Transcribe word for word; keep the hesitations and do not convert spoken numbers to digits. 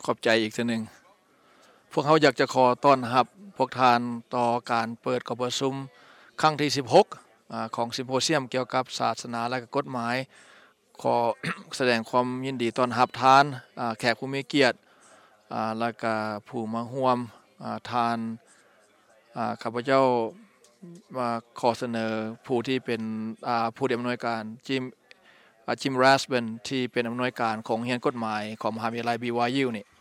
อบใจอีกทีหนึ่งพวกเขาอยากจะขอต้อนรับพวกทานต่อการเปิดการประชุมครั้งที่สิบหกอ่าของซิมโพเซียมเกี่ยวกับศาสนาและก็กฎหมายขอ แสดงความยินดีต้อนรับทานอ่าแขกผู้มีเกียรติอ่าและก็ผู้มาร่วมอ่าทานอ่าข้าพเจ้ามาขอเสนอผู้ที่เป็นอ่าผู้อำนวยการจิมจิมราสเบนที่เป็นอำนวยการของเรียนกฎหมายของมหาวิทยาลัย บี วาย ยู นี่